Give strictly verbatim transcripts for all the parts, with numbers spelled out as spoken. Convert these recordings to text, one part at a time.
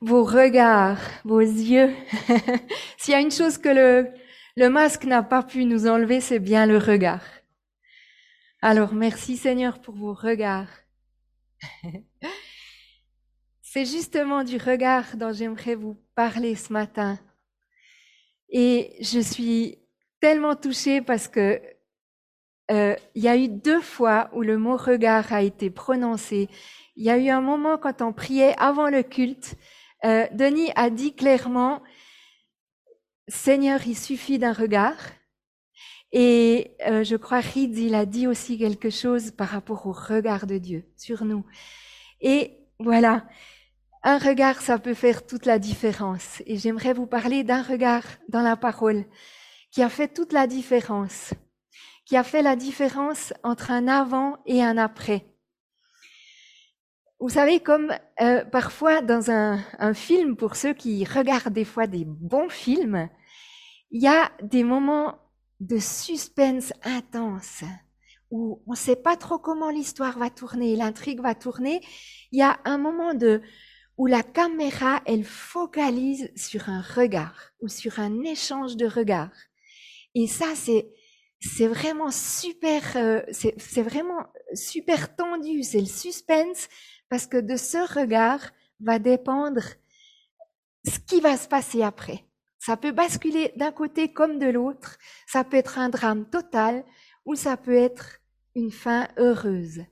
vos regards, vos yeux. S'il y a une chose que le, le masque n'a pas pu nous enlever, c'est bien le regard. Alors, merci Seigneur pour vos regards. C'est justement du regard dont j'aimerais vous parler ce matin. Et je suis tellement touchée parce que euh, il y a eu deux fois où le mot regard a été prononcé. Il y a eu un moment quand on priait avant le culte, euh, Denis a dit clairement, Seigneur, il suffit d'un regard. Et euh, je crois Reed, il a dit aussi quelque chose par rapport au regard de Dieu sur nous. Et voilà, un regard, ça peut faire toute la différence. Et j'aimerais vous parler d'un regard dans la parole qui a fait toute la différence, qui a fait la différence entre un avant et un après. Vous savez, comme euh, parfois dans un, un film, pour ceux qui regardent des fois des bons films, il y a des moments de suspense intense où on ne sait pas trop comment l'histoire va tourner, l'intrigue va tourner. Il y a un moment de où la caméra, elle focalise sur un regard ou sur un échange de regards. Et ça, c'est c'est vraiment super, euh, c'est c'est vraiment super tendu, c'est le suspense parce que de ce regard va dépendre ce qui va se passer après. Ça peut basculer d'un côté comme de l'autre, ça peut être un drame total ou ça peut être une fin heureuse.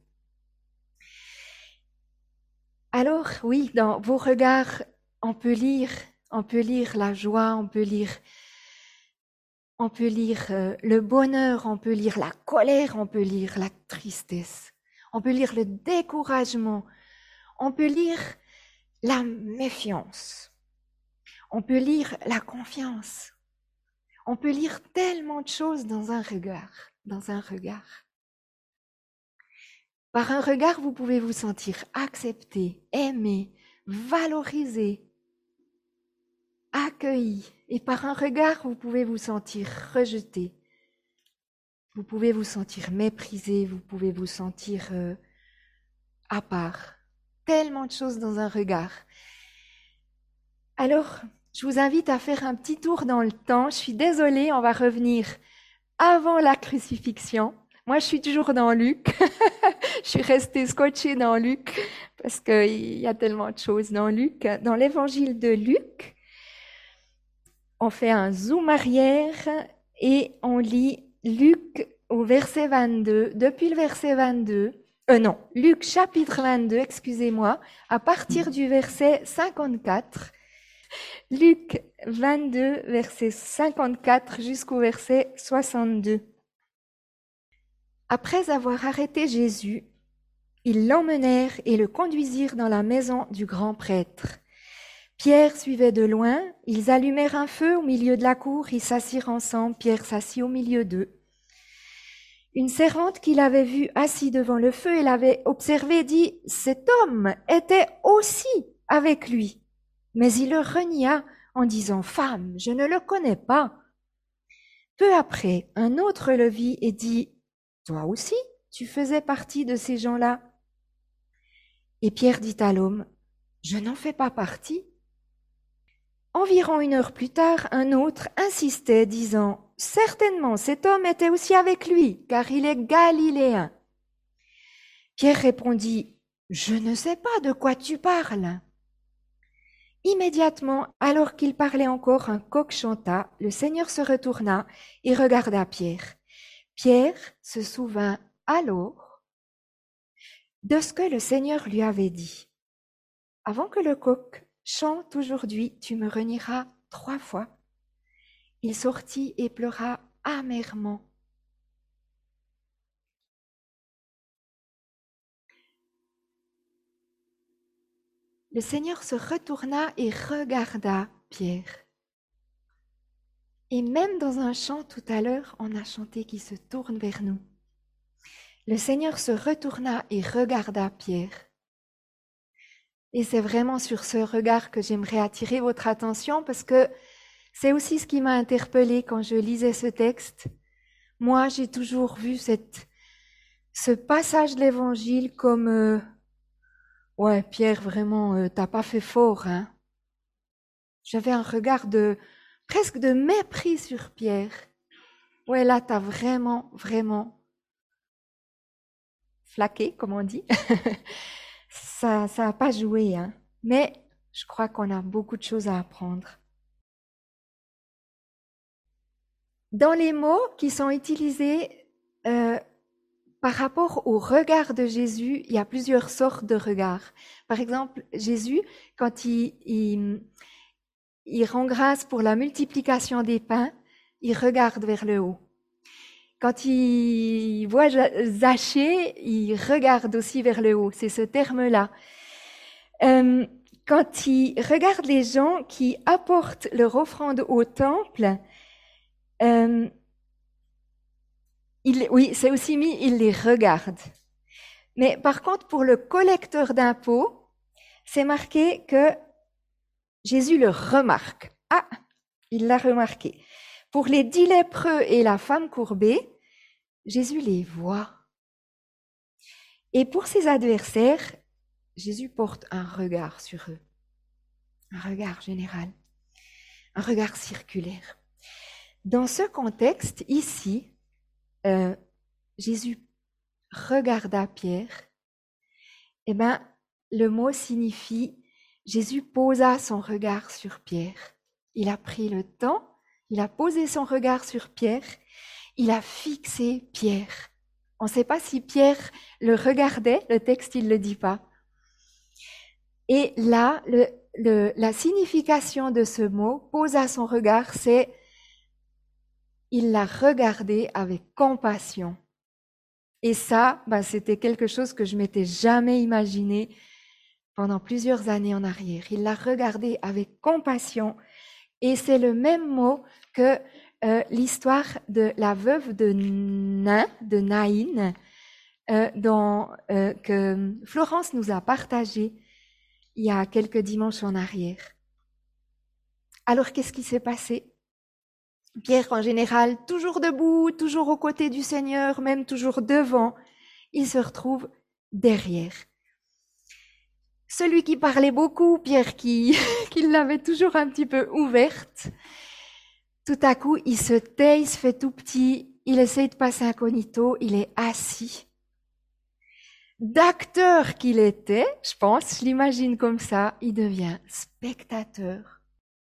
Alors oui, dans vos regards, on peut lire, on peut lire la joie, on peut lire, on peut lire euh, le bonheur, on peut lire la colère, on peut lire la tristesse, on peut lire le découragement, on peut lire la méfiance. On peut lire la confiance. On peut lire tellement de choses dans un regard, dans un regard. Par un regard, vous pouvez vous sentir accepté, aimé, valorisé, accueilli. Et par un regard, vous pouvez vous sentir rejeté. Vous pouvez vous sentir méprisé, vous pouvez vous sentir euh, à part. Tellement de choses dans un regard. Alors, je vous invite à faire un petit tour dans le temps. Je suis désolée, on va revenir avant la crucifixion. Moi, je suis toujours dans Luc. Je suis restée scotchée dans Luc parce qu'il y a tellement de choses dans Luc. Dans l'évangile de Luc, on fait un zoom arrière et on lit Luc au verset vingt-deux. Depuis le verset vingt-deux, euh non, Luc chapitre vingt-deux, excusez-moi, à partir du verset cinquante-quatre. Luc vingt-deux, verset cinquante-quatre jusqu'au verset soixante-deux. Après avoir arrêté Jésus, ils l'emmenèrent et le conduisirent dans la maison du grand prêtre. Pierre suivait de loin, ils allumèrent un feu au milieu de la cour, ils s'assirent ensemble, Pierre s'assit au milieu d'eux. Une servante qui l'avait vu assis devant le feu et l'avait observé dit « Cet homme était aussi avec lui ». Mais il le renia en disant « Femme, je ne le connais pas ». Peu après, un autre le vit et dit « Toi aussi, tu faisais partie de ces gens-là ». Et Pierre dit à l'homme « Je n'en fais pas partie ». Environ une heure plus tard, un autre insistait, disant « Certainement, cet homme était aussi avec lui, car il est galiléen. » Pierre répondit « Je ne sais pas de quoi tu parles. » Immédiatement, alors qu'il parlait encore, un coq chanta, le Seigneur se retourna et regarda Pierre. Pierre se souvint alors de ce que le Seigneur lui avait dit. « Avant que le coq chante aujourd'hui, tu me renieras trois fois. » Il sortit et pleura amèrement. Le Seigneur se retourna et regarda Pierre. Et même dans un chant tout à l'heure, on a chanté qui se tourne vers nous. Le Seigneur se retourna et regarda Pierre. Et c'est vraiment sur ce regard que j'aimerais attirer votre attention parce que c'est aussi ce qui m'a interpellée quand je lisais ce texte. Moi, j'ai toujours vu cette, ce passage de l'Évangile comme euh, « Ouais, Pierre, vraiment, euh, t'as pas fait fort, hein. J'avais un regard de presque de mépris sur Pierre. Ouais, là, t'as vraiment, vraiment flaqué, comme on dit. ça, ça a pas joué, hein. Mais je crois qu'on a beaucoup de choses à apprendre. Dans les mots qui sont utilisés euh, par rapport au regard de Jésus, il y a plusieurs sortes de regards. Par exemple, Jésus, quand il, il, il rend grâce pour la multiplication des pains, il regarde vers le haut. Quand il voit Zachée, il regarde aussi vers le haut. C'est ce terme-là. Euh, quand il regarde les gens qui apportent leur offrande au temple, euh, il, oui, c'est aussi mis, il les regarde. Mais par contre, pour le collecteur d'impôts, c'est marqué que Jésus le remarque. Ah, il l'a remarqué. Pour les dix lépreux et la femme courbée, Jésus les voit. Et pour ses adversaires, Jésus porte un regard sur eux. Un regard général. Un regard circulaire. Dans ce contexte, ici, euh, Jésus regarda Pierre. Eh bien, le mot signifie Jésus posa son regard sur Pierre. Il a pris le temps, il a posé son regard sur Pierre, il a fixé Pierre. On ne sait pas si Pierre le regardait, le texte il ne le dit pas. Et là, le, le, la signification de ce mot, posa son regard, c'est il l'a regardé avec compassion. Et ça, ben, c'était quelque chose que je m'étais jamais imaginé pendant plusieurs années en arrière. Il l'a regardé avec compassion. Et c'est le même mot que euh, l'histoire de la veuve de Nain, de Naïn, euh, dont, euh, que Florence nous a partagé il y a quelques dimanches en arrière. Alors, qu'est-ce qui s'est passé? Pierre, en général, toujours debout, toujours aux côtés du Seigneur, même toujours devant, il se retrouve derrière. Celui qui parlait beaucoup, Pierre, qui, qui l'avait toujours un petit peu ouverte, tout à coup, il se tait, il se fait tout petit, il essaye de passer incognito, il est assis. D'acteur qu'il était, je pense, je l'imagine comme ça, il devient spectateur.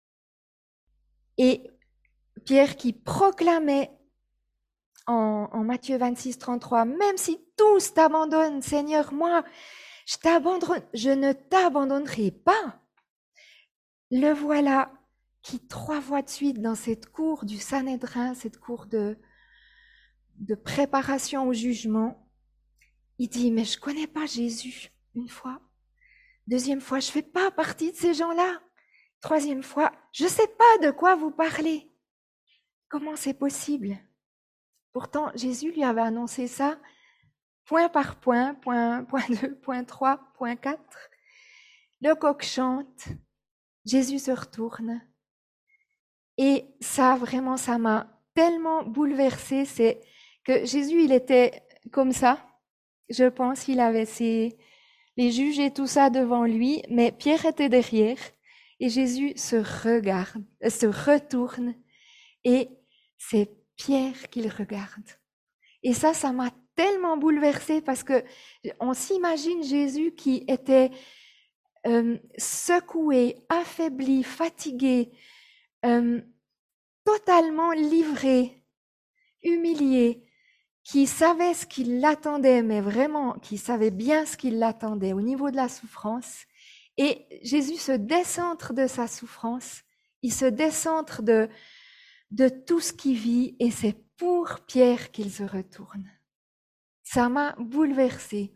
Et Pierre qui proclamait en, en Matthieu vingt-six, trente-trois, même si tous t'abandonnent, Seigneur, moi, je t'abandonne, je ne t'abandonnerai pas. Le voilà qui, trois fois de suite, dans cette cour du Sanhédrin, cette cour de, de préparation au jugement, il dit, mais je connais pas Jésus, une fois. Deuxième fois, je fais pas partie de ces gens-là. Troisième fois, je sais pas de quoi vous parlez. Comment c'est possible? Pourtant, Jésus lui avait annoncé ça point par point, point, point deux, point trois, point quatre. Le coq chante, Jésus se retourne. Et ça, vraiment, ça m'a tellement bouleversée. C'est que Jésus, il était comme ça. Je pense qu'il avait ses, les juges et tout ça devant lui, mais Pierre était derrière. Et Jésus se regarde, se retourne, et c'est Pierre qu'il regarde. Et ça, ça m'a tellement bouleversée parce que on s'imagine Jésus qui était euh, secoué, affaibli, fatigué, euh, totalement livré, humilié, qui savait ce qui l'attendait, mais vraiment, qui savait bien ce qui l'attendait au niveau de la souffrance. Et Jésus se décentre de sa souffrance, il se décentre de, de tout ce qu'il vit, et c'est pour Pierre qu'il se retourne. Ça m'a bouleversée.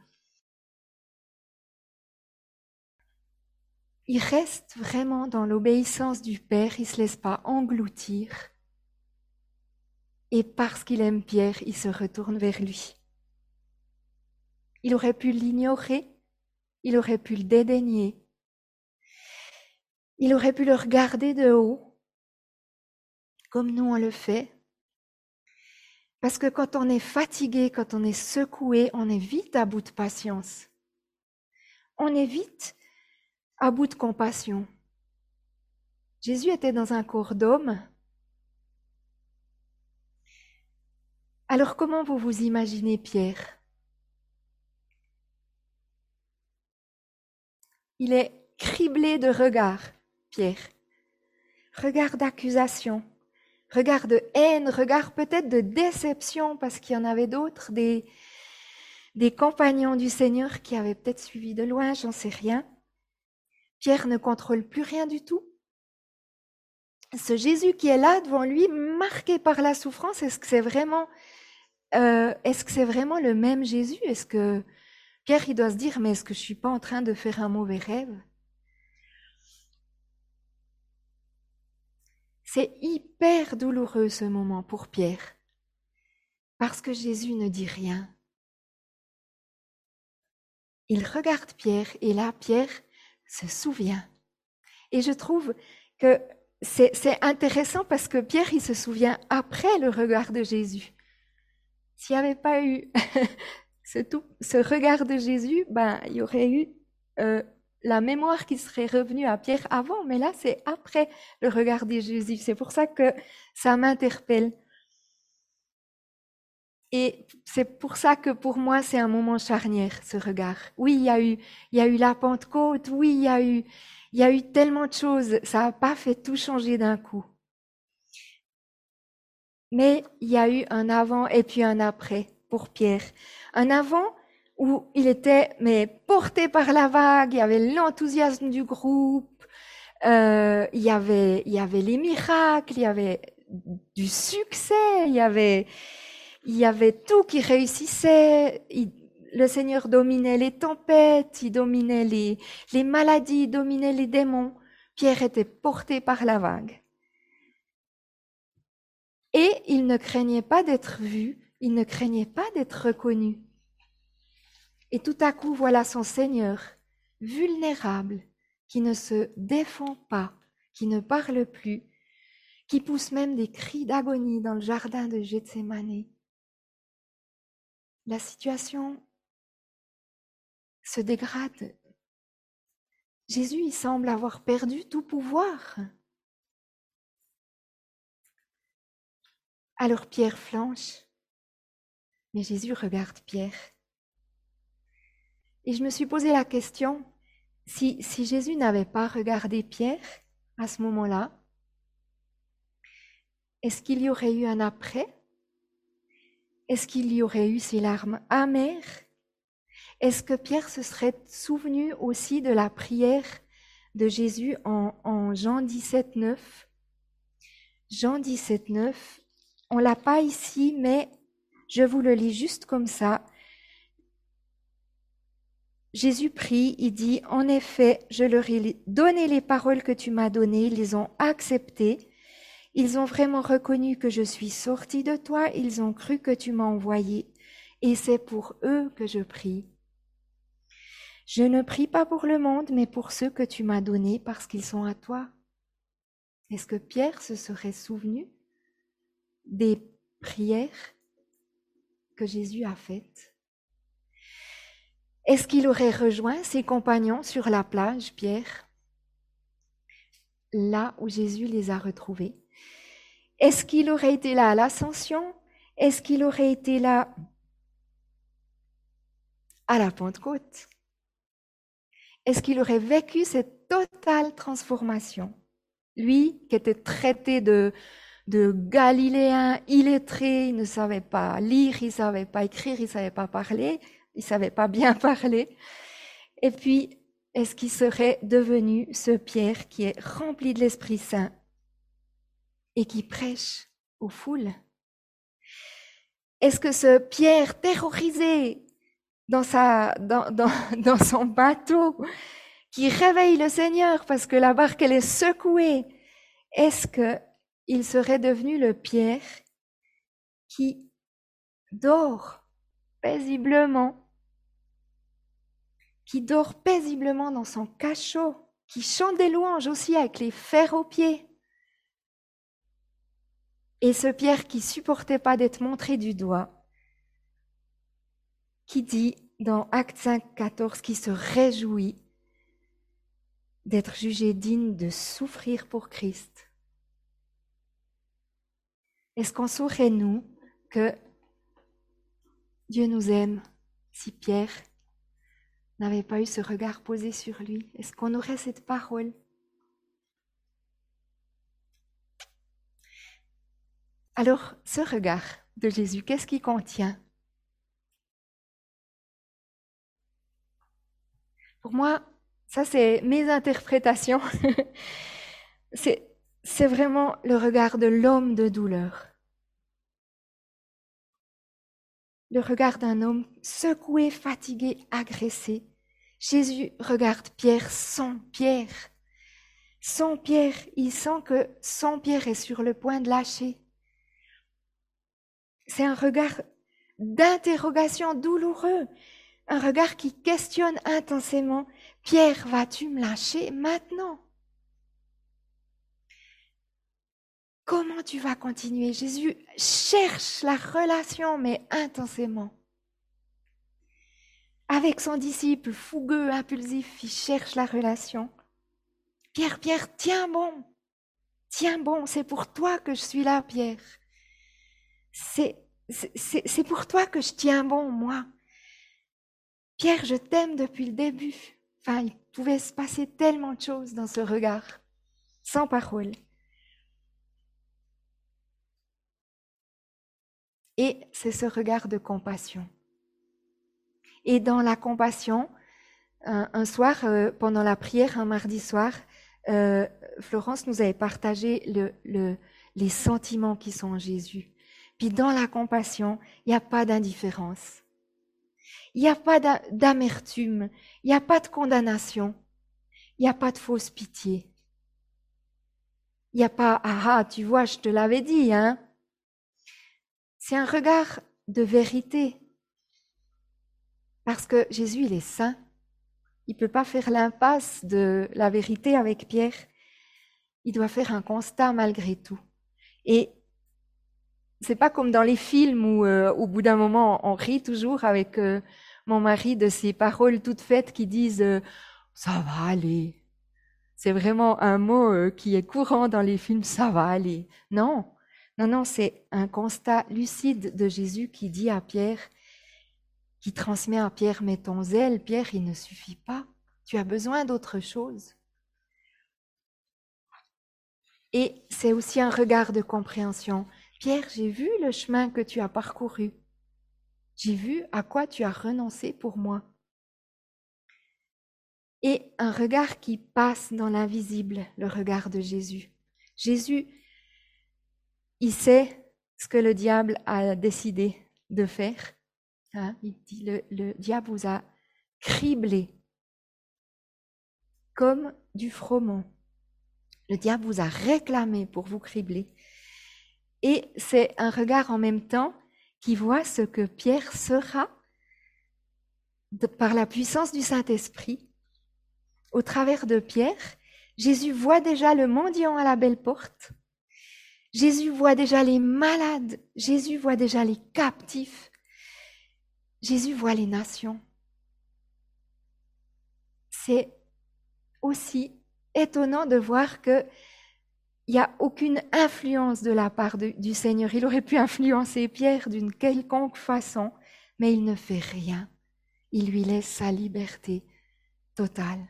Il reste vraiment dans l'obéissance du Père, il ne se laisse pas engloutir. Et parce qu'il aime Pierre, il se retourne vers lui. Il aurait pu l'ignorer, il aurait pu le dédaigner, il aurait pu le regarder de haut, comme nous on le fait. Parce que quand on est fatigué, quand on est secoué, on est vite à bout de patience. On est vite à bout de compassion. Jésus était dans un corps d'homme. Alors comment vous vous imaginez Pierre? Il est criblé de regards, Pierre. Regards d'accusation, regards de haine, regards peut-être de déception parce qu'il y en avait d'autres, des, des compagnons du Seigneur qui avaient peut-être suivi de loin, j'en sais rien. Pierre ne contrôle plus rien du tout. Ce Jésus qui est là devant lui, marqué par la souffrance, est-ce que c'est vraiment, euh, est-ce que c'est vraiment le même Jésus? Est-ce que Pierre, il doit se dire, mais est-ce que je suis pas en train de faire un mauvais rêve? C'est hyper douloureux ce moment pour Pierre, parce que Jésus ne dit rien. Il regarde Pierre, et là, Pierre se souvient. Et je trouve que c'est, c'est intéressant parce que Pierre, il se souvient après le regard de Jésus. S'il n'y avait pas eu ce, tout, ce regard de Jésus, ben, il y aurait eu euh, la mémoire qui serait revenue à Pierre avant, mais là, c'est après le regard de Jésus. C'est pour ça que ça m'interpelle. Et c'est pour ça que pour moi, c'est un moment charnière, ce regard. Oui, il y a eu, il y a eu la Pentecôte, oui, il y a eu, il y a eu tellement de choses. Ça n'a pas fait tout changer d'un coup. Mais il y a eu un avant et puis un après pour Pierre. Un avant où il était mais porté par la vague, il y avait l'enthousiasme du groupe, euh, il y avait, il y avait les miracles, il y avait du succès, il y avait, il y avait tout qui réussissait. Il, le Seigneur dominait les tempêtes, il dominait les, les maladies, il dominait les démons. Pierre était porté par la vague. Et il ne craignait pas d'être vu, il ne craignait pas d'être reconnu. Et tout à coup, voilà son Seigneur, vulnérable, qui ne se défend pas, qui ne parle plus, qui pousse même des cris d'agonie dans le jardin de Gethsémani. La situation se dégrade. Jésus, il semble avoir perdu tout pouvoir. Alors Pierre flanche, mais Jésus regarde Pierre. Et je me suis posé la question, si, si Jésus n'avait pas regardé Pierre à ce moment-là, est-ce qu'il y aurait eu un après? Est-ce qu'il y aurait eu ces larmes amères? Est-ce que Pierre se serait souvenu aussi de la prière de Jésus en, en Jean dix-sept, neuf? Jean dix-sept, neuf, on ne l'a pas ici, mais je vous le lis juste comme ça. Jésus prie, il dit, en effet, je leur ai donné les paroles que tu m'as données, ils les ont acceptées. Ils ont vraiment reconnu que je suis sorti de toi, ils ont cru que tu m'as envoyé, et c'est pour eux que je prie. Je ne prie pas pour le monde, mais pour ceux que tu m'as donnés, parce qu'ils sont à toi. Est-ce que Pierre se serait souvenu des prières que Jésus a faites? Est-ce qu'il aurait rejoint ses compagnons sur la plage, Pierre, là où Jésus les a retrouvés? Est-ce qu'il aurait été là à l'Ascension? Est-ce qu'il aurait été là à la Pentecôte? Est-ce qu'il aurait vécu cette totale transformation? Lui, qui était traité de, de Galiléen illettré, il ne savait pas lire, il ne savait pas écrire, il ne savait pas parler, il ne savait pas bien parler. Et puis, est-ce qu'il serait devenu ce Pierre qui est rempli de l'Esprit Saint et qui prêche aux foules? Est-ce que ce Pierre terrorisé dans, sa, dans, dans, dans son bateau, qui réveille le Seigneur parce que la barque elle est secouée, est-ce qu'il serait devenu le Pierre qui dort paisiblement, qui dort paisiblement dans son cachot, qui chante des louanges aussi avec les fers aux pieds? Et ce Pierre qui supportait pas d'être montré du doigt, qui dit dans Actes cinq, quatorze, qui se réjouit d'être jugé digne de souffrir pour Christ? Est-ce qu'on saurait, nous, que Dieu nous aime si Pierre n'avait pas eu ce regard posé sur lui? Est-ce qu'on aurait cette parole? Alors, ce regard de Jésus, qu'est-ce qu'il contient? Pour moi, ça c'est mes interprétations. c'est, c'est vraiment le regard de l'homme de douleur. Le regard d'un homme secoué, fatigué, agressé. Jésus regarde Pierre sans Pierre. Sans Pierre, il sent que son Pierre est sur le point de lâcher. C'est un regard d'interrogation douloureux, un regard qui questionne intensément. Pierre, vas-tu me lâcher maintenant? Comment tu vas continuer? Jésus cherche la relation, mais intensément. Avec son disciple fougueux, impulsif, il cherche la relation. Pierre, Pierre, tiens bon, tiens bon, c'est pour toi que je suis là, Pierre. C'est, c'est, c'est pour toi que je tiens bon, moi. Pierre, je t'aime depuis le début. Enfin, il pouvait se passer tellement de choses dans ce regard, sans parole. Et c'est ce regard de compassion. Et dans la compassion, un, un soir, euh, pendant la prière, un mardi soir, euh, Florence nous avait partagé le, le, les sentiments qui sont en Jésus. Puis dans la compassion, il n'y a pas d'indifférence. Il n'y a pas d'amertume. Il n'y a pas de condamnation. Il n'y a pas de fausse pitié. Il n'y a pas « Ah ah, tu vois, je te l'avais dit, hein ». C'est un regard de vérité. Parce que Jésus, il est saint. Il ne peut pas faire l'impasse de la vérité avec Pierre. Il doit faire un constat malgré tout. Et c'est pas comme dans les films où, euh, au bout d'un moment, on rit toujours avec euh, mon mari de ces paroles toutes faites qui disent euh, « ça va aller ». C'est vraiment un mot euh, qui est courant dans les films « ça va aller ». Non, non, non, c'est un constat lucide de Jésus qui dit à Pierre, qui transmet à Pierre « mais ton zèle, Pierre, il ne suffit pas. Tu as besoin d'autre chose. » Et c'est aussi un regard de compréhension. Pierre, j'ai vu le chemin que tu as parcouru. J'ai vu à quoi tu as renoncé pour moi. Et un regard qui passe dans l'invisible, le regard de Jésus. Jésus, il sait ce que le diable a décidé de faire. Hein? Il dit, le, le diable vous a criblé comme du froment. Le diable vous a réclamé pour vous cribler. Et c'est un regard en même temps qui voit ce que Pierre sera de, par la puissance du Saint-Esprit. Au travers de Pierre, Jésus voit déjà le mendiant à la belle porte. Jésus voit déjà les malades. Jésus voit déjà les captifs. Jésus voit les nations. C'est aussi étonnant de voir que il n'y a aucune influence de la part de, du Seigneur. Il aurait pu influencer Pierre d'une quelconque façon, mais il ne fait rien. Il lui laisse sa liberté totale.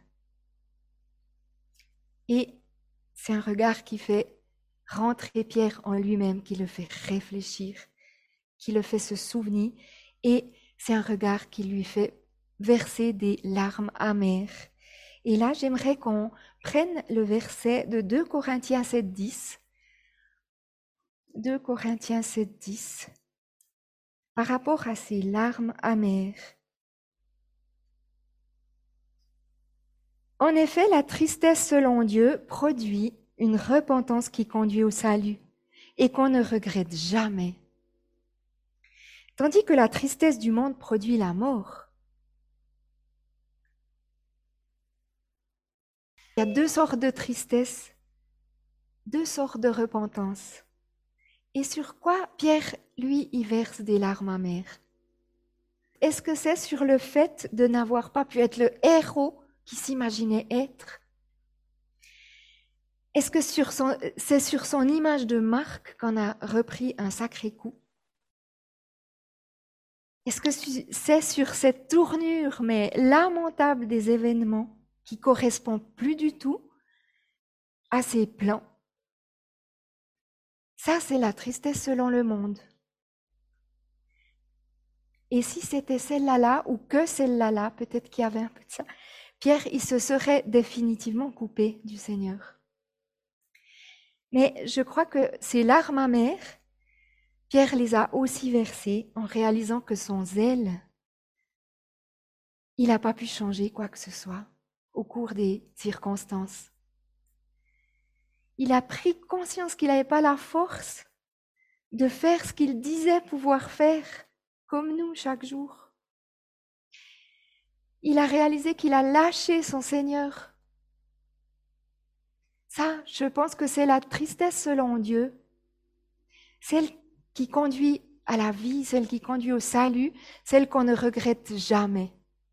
Et c'est un regard qui fait rentrer Pierre en lui-même, qui le fait réfléchir, qui le fait se souvenir, et c'est un regard qui lui fait verser des larmes amères. Et là, j'aimerais qu'on prenne le verset de deux Corinthiens sept, dix. deux Corinthiens sept, dix. Par rapport à ces larmes amères. En effet, la tristesse selon Dieu produit une repentance qui conduit au salut et qu'on ne regrette jamais. Tandis que la tristesse du monde produit la mort. Il y a deux sortes de tristesse, deux sortes de repentance. Et sur quoi Pierre, lui, y verse des larmes amères? Est-ce que c'est sur le fait de n'avoir pas pu être le héros qu'il s'imaginait être? Est-ce que sur son, c'est sur son image de marque qu'on a repris un sacré coup? Est-ce que c'est sur cette tournure, mais lamentable des événements, qui correspond plus du tout à ses plans? Ça, c'est la tristesse selon le monde. Et si c'était celle-là là, ou que celle-là là, peut-être qu'il y avait un peu de ça, Pierre, il se serait définitivement coupé du Seigneur. Mais je crois que ces larmes amères, Pierre les a aussi versées en réalisant que son zèle, il n'a pas pu changer quoi que ce soit au cours des circonstances. Il a pris conscience qu'il n'avait pas la force de faire ce qu'il disait pouvoir faire, comme nous chaque jour. Il a réalisé qu'il a lâché son Seigneur. Ça, je pense que c'est la tristesse selon Dieu, celle qui conduit à la vie, celle qui conduit au salut, celle qu'on ne regrette jamais.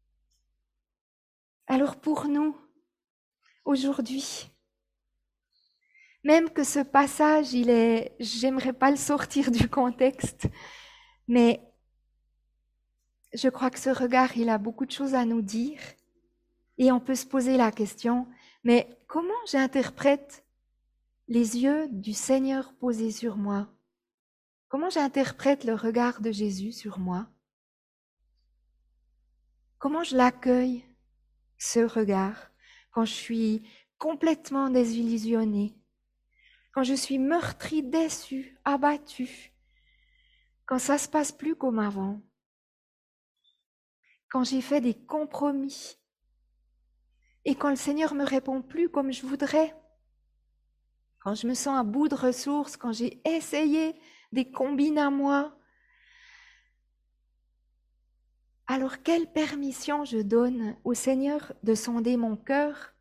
Alors pour nous, aujourd'hui, même que ce passage, il est, j'aimerais pas le sortir du contexte, mais je crois que ce regard, il a beaucoup de choses à nous dire, et on peut se poser la question, mais comment j'interprète les yeux du Seigneur posés sur moi? Comment j'interprète le regard de Jésus sur moi? Comment je l'accueille, ce regard, quand je suis complètement désillusionnée, quand je suis meurtrie, déçue, abattue, quand ça se passe plus comme avant, quand j'ai fait des compromis et quand le Seigneur me répond plus comme je voudrais, quand je me sens à bout de ressources, quand j'ai essayé des combines à moi, alors quelle permission je donne au Seigneur de sonder mon cœur?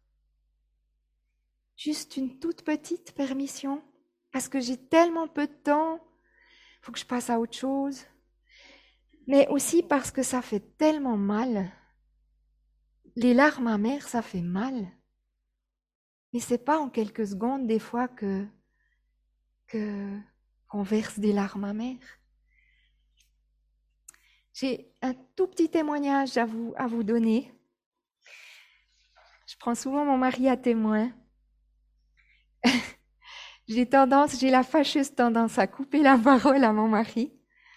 Juste une toute petite permission, parce que j'ai tellement peu de temps, il faut que je passe à autre chose, mais aussi parce que ça fait tellement mal. Les larmes amères, ça fait mal. Mais c'est pas en quelques secondes des fois que que qu'on verse des larmes amères. J'ai un tout petit témoignage à vous à vous donner. Je prends souvent mon mari à témoin. J'ai tendance, j'ai la fâcheuse tendance à couper la parole à mon mari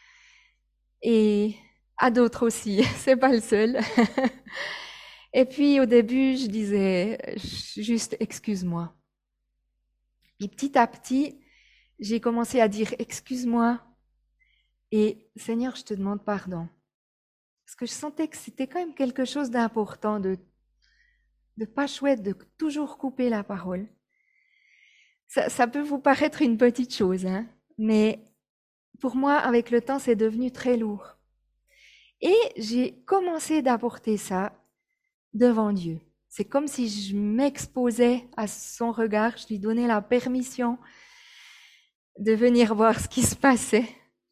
et à d'autres aussi. C'est pas le seul. Et puis au début, je disais juste excuse-moi. Et petit à petit, j'ai commencé à dire excuse-moi et Seigneur, je te demande pardon. Parce que je sentais que c'était quand même quelque chose d'important de de pas chouette de toujours couper la parole. Ça, ça peut vous paraître une petite chose, hein, mais pour moi, avec le temps, c'est devenu très lourd. Et j'ai commencé d'apporter ça devant Dieu. C'est comme si je m'exposais à son regard, je lui donnais la permission de venir voir ce qui se passait.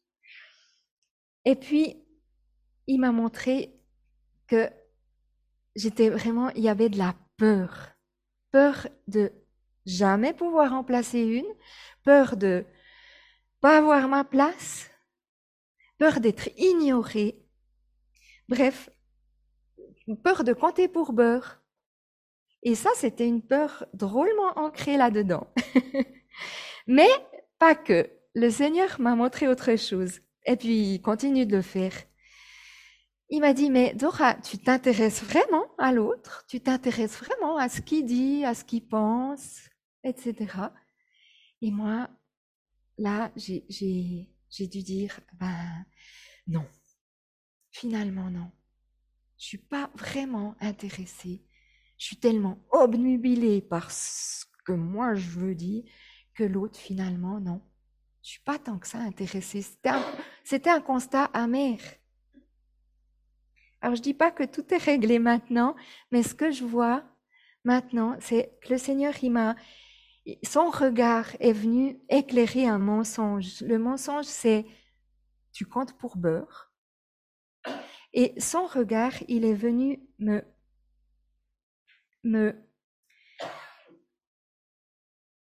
Et puis, il m'a montré que j'étais vraiment, il y avait de la peur. Peur de jamais pouvoir en placer une, peur de pas avoir ma place, peur d'être ignorée. Bref, peur de compter pour beurre. Et ça, c'était une peur drôlement ancrée là-dedans. Mais pas que. Le Seigneur m'a montré autre chose. Et puis, il continue de le faire. Il m'a dit, mais Dora, tu t'intéresses vraiment à l'autre, tu t'intéresses vraiment à ce qu'il dit, à ce qu'il pense, et cetera. Et moi, là, j'ai, j'ai, j'ai dû dire, ben non, finalement non. Je suis pas vraiment intéressée. Je suis tellement obnubilée par ce que moi je veux dire que l'autre, finalement, non. Je suis pas tant que ça intéressée. C'était un, c'était un constat amer. Alors, je dis pas que tout est réglé maintenant, mais ce que je vois maintenant, c'est que le Seigneur, il m'a, son regard est venu éclairer un mensonge. Le mensonge, c'est tu comptes pour beurre. Et son regard, il est venu me, me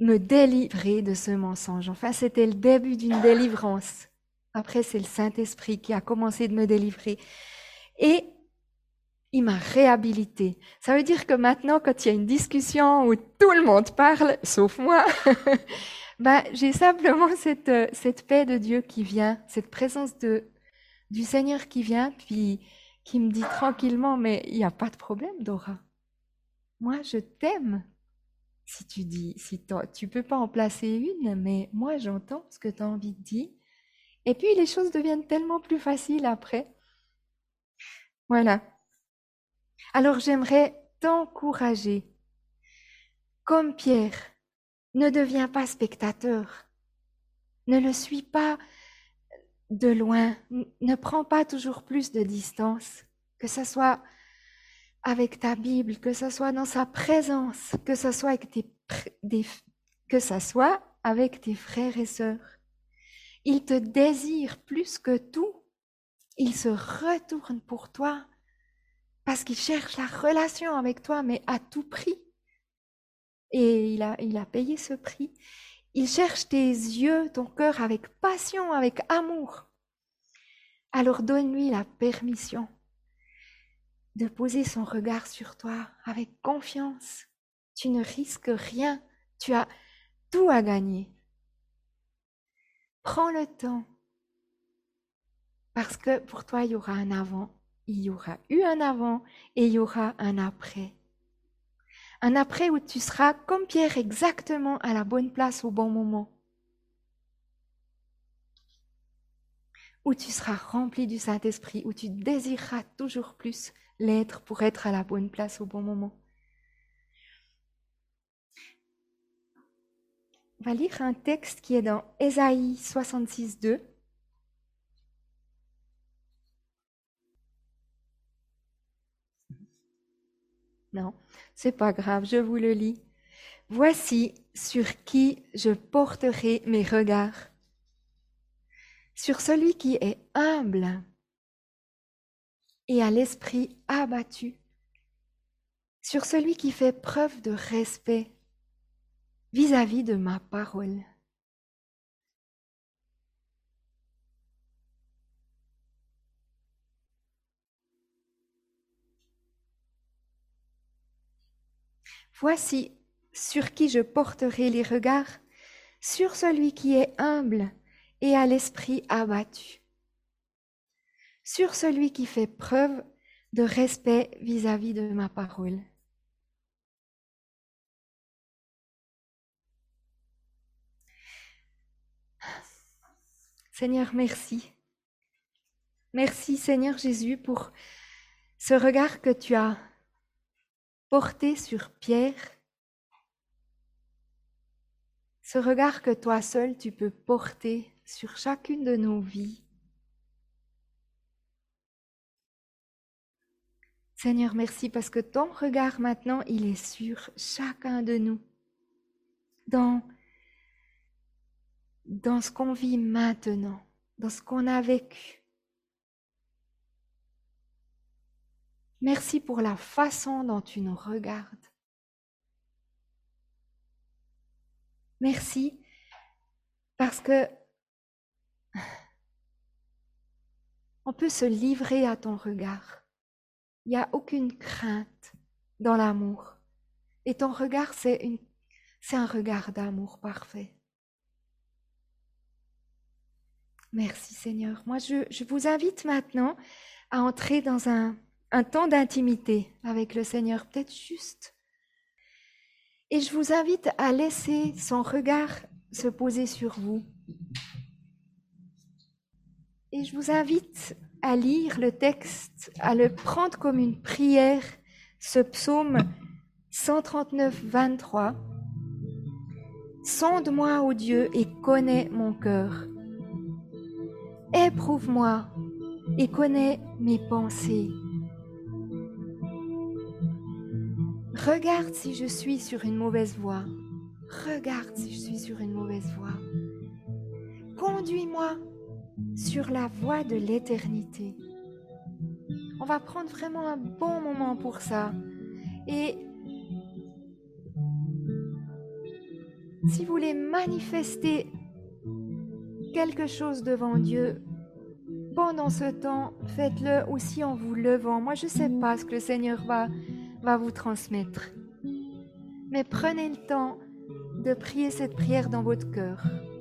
me délivrer de ce mensonge. Enfin, c'était le début d'une délivrance. Après, c'est le Saint-Esprit qui a commencé de me délivrer. Et il m'a réhabilité. Ça veut dire que maintenant, quand il y a une discussion où tout le monde parle, sauf moi, ben, j'ai simplement cette, euh, cette paix de Dieu qui vient, cette présence de, du Seigneur qui vient, puis qui me dit tranquillement, mais il n'y a pas de problème, Dora. Moi, je t'aime. Si tu dis, si tu peux pas en placer une, mais moi, j'entends ce que tu as envie de dire. Et puis, les choses deviennent tellement plus faciles après. Voilà. Alors, j'aimerais t'encourager. Comme Pierre, ne deviens pas spectateur. Ne le suis pas de loin. Ne prends pas toujours plus de distance. Que ce soit avec ta Bible, que ce soit dans sa présence, que ce soit avec tes, des, que ça soit avec tes frères et sœurs. Il te désire plus que tout. Il se retourne pour toi parce qu'il cherche la relation avec toi, mais à tout prix. Et il a, il a payé ce prix. Il cherche tes yeux, ton cœur avec passion, avec amour. Alors donne-lui la permission de poser son regard sur toi avec confiance. Tu ne risques rien. Tu as tout à gagner. Prends le temps. Parce que pour toi, il y aura un avant. Il y aura eu un avant et il y aura un après. Un après où tu seras comme Pierre exactement à la bonne place au bon moment. Où tu seras rempli du Saint-Esprit, où tu désireras toujours plus l'être pour être à la bonne place au bon moment. On va lire un texte qui est dans Ésaïe soixante-six, deux. Non, c'est pas grave, je vous le lis. Voici sur qui je porterai mes regards. Sur celui qui est humble et à l'esprit abattu. Sur celui qui fait preuve de respect vis-à-vis de ma parole. Voici sur qui je porterai les regards, sur celui qui est humble et à l'esprit abattu, sur celui qui fait preuve de respect vis-à-vis de ma parole. Seigneur, merci. Merci Seigneur Jésus pour ce regard que tu as porté sur Pierre, ce regard que toi seul tu peux porter sur chacune de nos vies. Seigneur, merci parce que ton regard maintenant, il est sur chacun de nous, dans, dans ce qu'on vit maintenant, dans ce qu'on a vécu. Merci pour la façon dont tu nous regardes. Merci parce que on peut se livrer à ton regard. Il n'y a aucune crainte dans l'amour. Et ton regard, c'est une, c'est un regard d'amour parfait. Merci Seigneur. Moi, je, je vous invite maintenant à entrer dans un, un temps d'intimité avec le Seigneur, peut-être juste. Et je vous invite à laisser son regard se poser sur vous. Et je vous invite à lire le texte, à le prendre comme une prière, ce psaume cent trente-neuf, vingt-trois. Sonde-moi, ô Dieu, et connais mon cœur. Éprouve-moi et connais mes pensées. Regarde si je suis sur une mauvaise voie. Regarde si je suis sur une mauvaise voie. Conduis-moi sur la voie de l'éternité. On va prendre vraiment un bon moment pour ça. Et si vous voulez manifester quelque chose devant Dieu, pendant ce temps, faites-le aussi en vous levant. Moi, je ne sais pas ce que le Seigneur va, va vous transmettre. Mais prenez le temps de prier cette prière dans votre cœur.